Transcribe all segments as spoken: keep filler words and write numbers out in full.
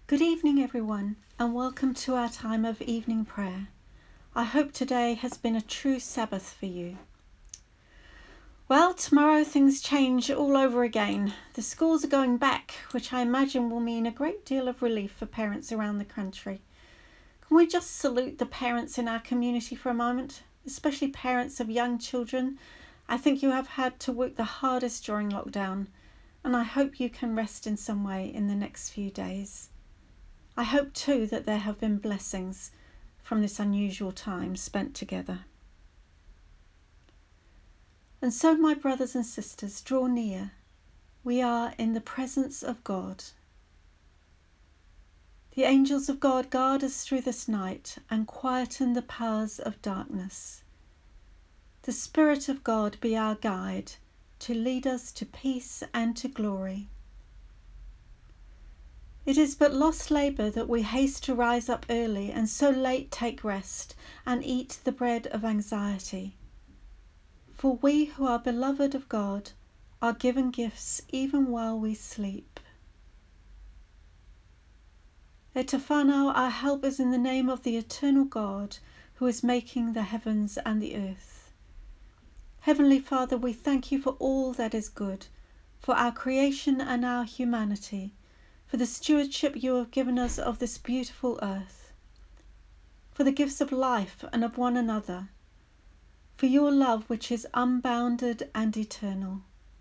Good evening, everyone, and welcome to our time of evening prayer. I hope today has been a true Sabbath for you. Well, tomorrow things change all over again. The schools are going back, which I imagine will mean a great deal of relief for parents around the country. Can we just salute the parents in our community for a moment, especially parents of young children? I think you have had to work the hardest during lockdown, and I hope you can rest in some way in the next few days. I hope too that there have been blessings from this unusual time spent together. And so, my brothers and sisters, draw near. We are in the presence of God. The angels of God guard us through this night and quieten the powers of darkness. The Spirit of God be our guide to lead us to peace and to glory. It is but lost labour that we haste to rise up early and so late take rest and eat the bread of anxiety. For we who are beloved of God are given gifts even while we sleep. Etafano, our help is in the name of the eternal God who is making the heavens and the earth. Heavenly Father, we thank you for all that is good, for our creation and our humanity, for the stewardship you have given us of this beautiful earth, for the gifts of life and of one another, for your love which is unbounded and eternal.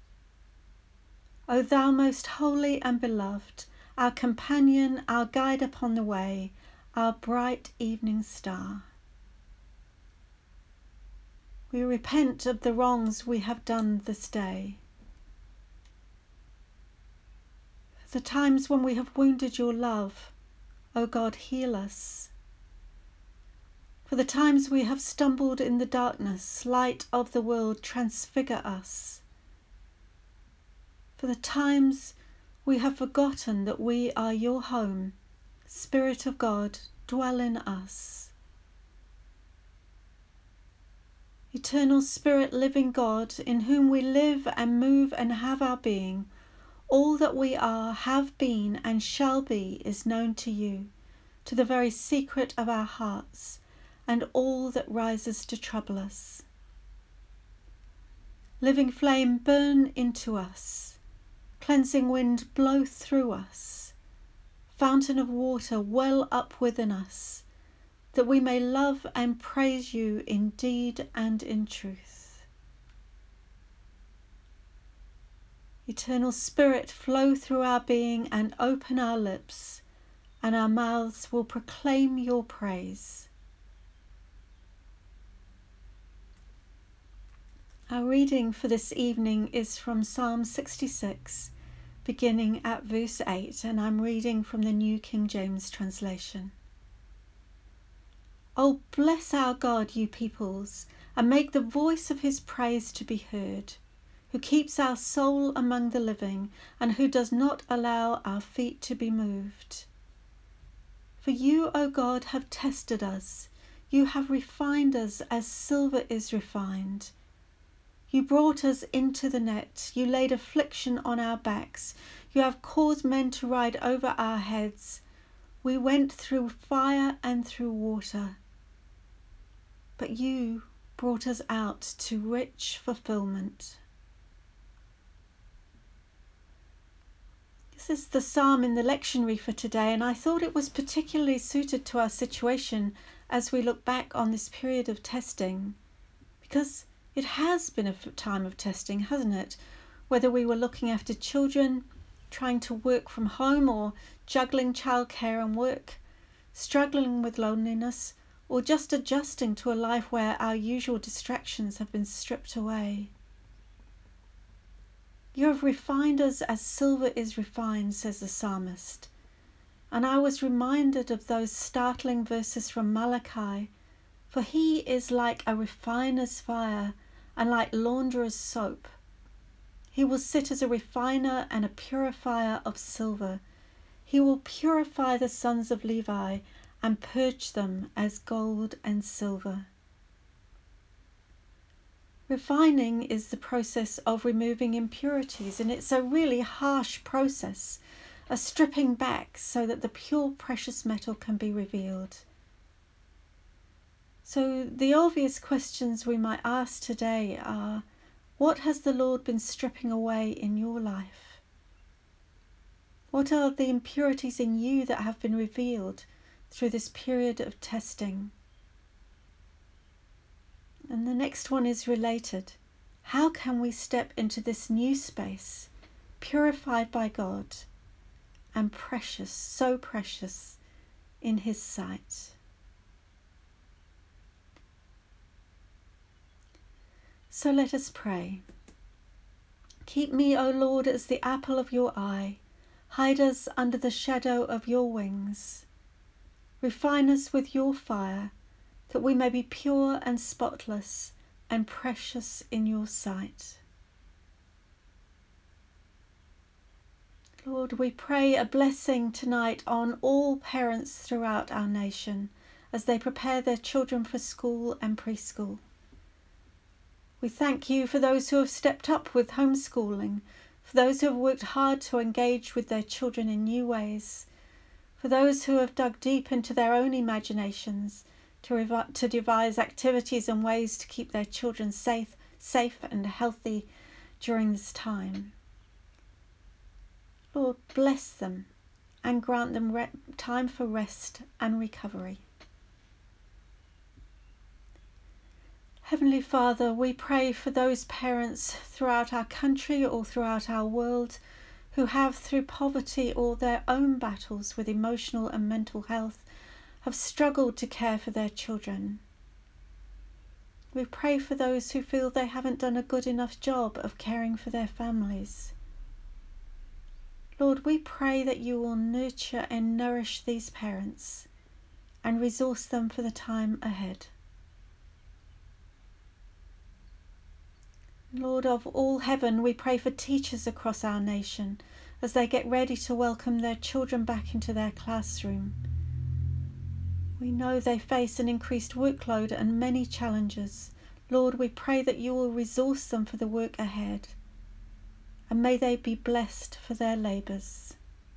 O thou most holy and beloved, our companion, our guide upon the way, our bright evening star. We repent of the wrongs we have done this day, the times when we have wounded your love. O God, heal us. For the times we have stumbled in the darkness, light of the world, transfigure us. For the times we have forgotten that we are your home, Spirit of God, dwell in us. Eternal Spirit, living God, in whom we live and move and have our being, all that we are, have been, and shall be is known to you, to the very secret of our hearts, and all that rises to trouble us. Living flame, burn into us. Cleansing wind, blow through us. Fountain of water, well up within us, that we may love and praise you in deed and in truth. Eternal Spirit, flow through our being and open our lips, and our mouths will proclaim your praise. Our reading for this evening is from Psalm sixty-six, beginning at verse eight, and I'm reading from the New King James translation. Oh, bless our God, you peoples, and make the voice of his praise to be heard, who keeps our soul among the living, and who does not allow our feet to be moved. For you, O God, have tested us. You have refined us as silver is refined. You brought us into the net. You laid affliction on our backs. You have caused men to ride over our heads. We went through fire and through water, but you brought us out to rich fulfillment. This is the psalm in the lectionary for today, and I thought it was particularly suited to our situation as we look back on this period of testing, because it has been a time of testing, hasn't it? Whether we were looking after children, trying to work from home, or juggling childcare and work, struggling with loneliness, or just adjusting to a life where our usual distractions have been stripped away. You have refined us as silver is refined, says the psalmist. And I was reminded of those startling verses from Malachi, for he is like a refiner's fire and like launderer's soap. He will sit as a refiner and a purifier of silver. He will purify the sons of Levi and purge them as gold and silver. Refining is the process of removing impurities, and it's a really harsh process. a stripping back so that the pure precious metal can be revealed. So the obvious questions we might ask today are, what has the Lord been stripping away in your life? What are the impurities in you that have been revealed through this period of testing? And the next one is related. How can we step into this new space, purified by God and precious, so precious in His sight? So let us pray. Keep me, O Lord, as the apple of your eye. Hide us under the shadow of your wings. Refine us with your fire, that we may be pure and spotless and precious in your sight. Lord, we pray a blessing tonight on all parents throughout our nation as they prepare their children for school and preschool. We thank you for those who have stepped up with homeschooling, for those who have worked hard to engage with their children in new ways, for those who have dug deep into their own imaginations to, revi- to devise activities and ways to keep their children safe, safe and healthy during this time. Lord, bless them and grant them re- time for rest and recovery. Heavenly Father, we pray for those parents throughout our country or throughout our world who have, through poverty or their own battles with emotional and mental health, have struggled to care for their children. We pray for those who feel they haven't done a good enough job of caring for their families. Lord, we pray that you will nurture and nourish these parents and resource them for the time ahead. Lord of all heaven, we pray for teachers across our nation as they get ready to welcome their children back into their classroom. We know they face an increased workload and many challenges. Lord, we pray that you will resource them for the work ahead, and may they be blessed for their labours.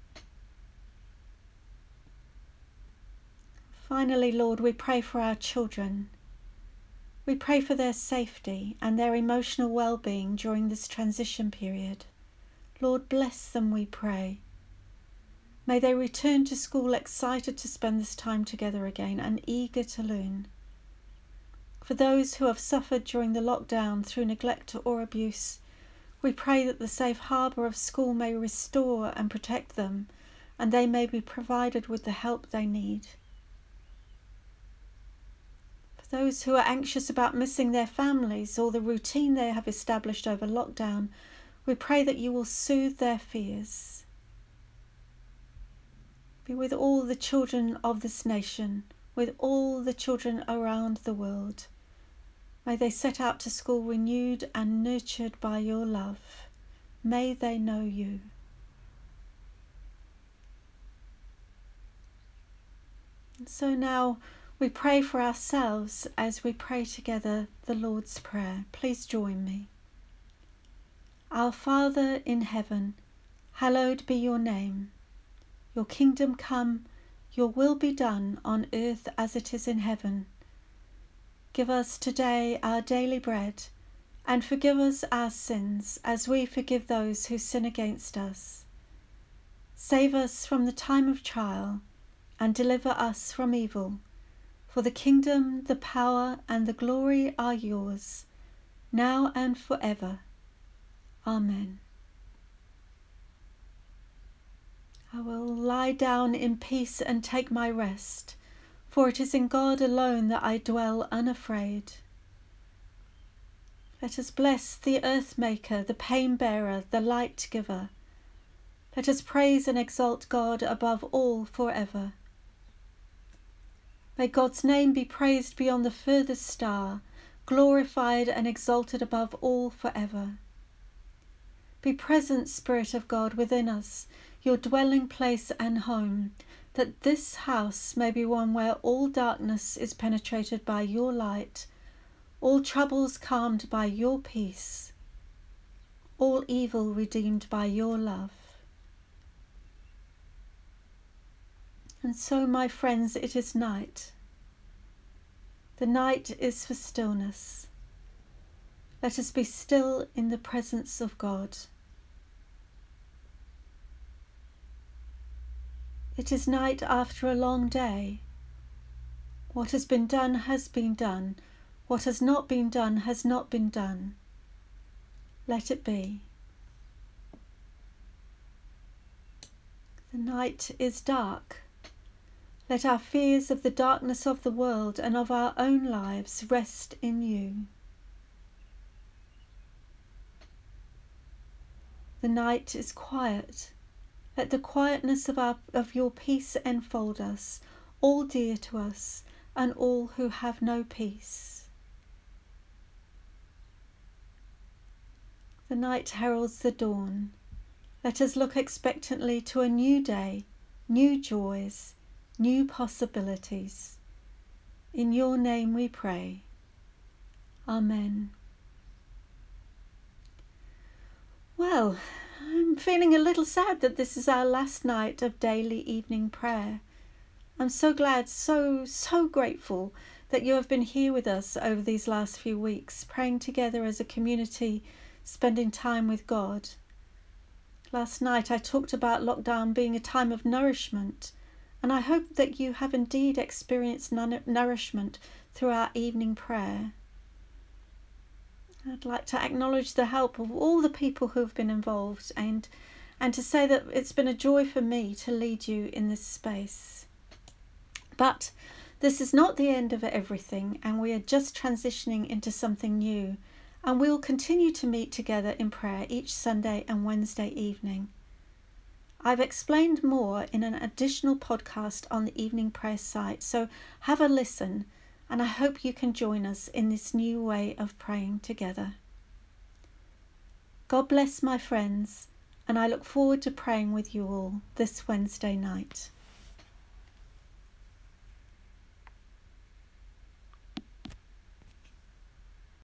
Finally, Lord, we pray for our children. We pray for their safety and their emotional well-being during this transition period. Lord, bless them, we pray. May they return to school excited to spend this time together again and eager to learn. For those who have suffered during the lockdown through neglect or abuse, we pray that the safe harbour of school may restore and protect them, and they may be provided with the help they need. For those who are anxious about missing their families or the routine they have established over lockdown, we pray that you will soothe their fears. Be with all the children of this nation, with all the children around the world. May they set out to school renewed and nurtured by your love. May they know you. And so now we pray for ourselves as we pray together the Lord's Prayer. Please join me. Our Father in heaven, hallowed be your name. Your kingdom come, your will be done on earth as it is in heaven. Give us today our daily bread, and forgive us our sins as we forgive those who sin against us. Save us from the time of trial, and deliver us from evil. For the kingdom, the power, and the glory are yours, now and forever. Amen. I will lie down in peace and take my rest, for it is in God alone that I dwell unafraid. Let us bless the earth maker, the pain bearer, the light giver. Let us praise and exalt God above all forever. May God's name be praised beyond the furthest star, glorified and exalted above all forever. Be present, Spirit of God, within us, your dwelling place and home, that this house may be one where all darkness is penetrated by your light, all troubles calmed by your peace, all evil redeemed by your love. And so, my friends, it is night. The night is for stillness. Let us be still in the presence of God. It is night after a long day. What has been done has been done. What has not been done has not been done. Let it be. The night is dark. Let our fears of the darkness of the world and of our own lives rest in you. The night is quiet. Let the quietness of, our, of your peace enfold us, all dear to us, and all who have no peace. The night heralds the dawn. Let us look expectantly to a new day, new joys, new possibilities. In your name we pray. Amen. Well, I'm feeling a little sad that this is our last night of daily evening prayer. I'm so glad, so, so grateful that you have been here with us over these last few weeks, praying together as a community, spending time with God. Last night I talked about lockdown being a time of nourishment, and I hope that you have indeed experienced nourishment through our evening prayer. I'd like to acknowledge the help of all the people who have been involved and, and to say that it's been a joy for me to lead you in this space. But this is not the end of everything, and we are just transitioning into something new, and we'll continue to meet together in prayer each Sunday and Wednesday evening. I've explained more in an additional podcast on the Evening Prayer site, so have a listen, and I hope you can join us in this new way of praying together. God bless my friends, and I look forward to praying with you all this Wednesday night.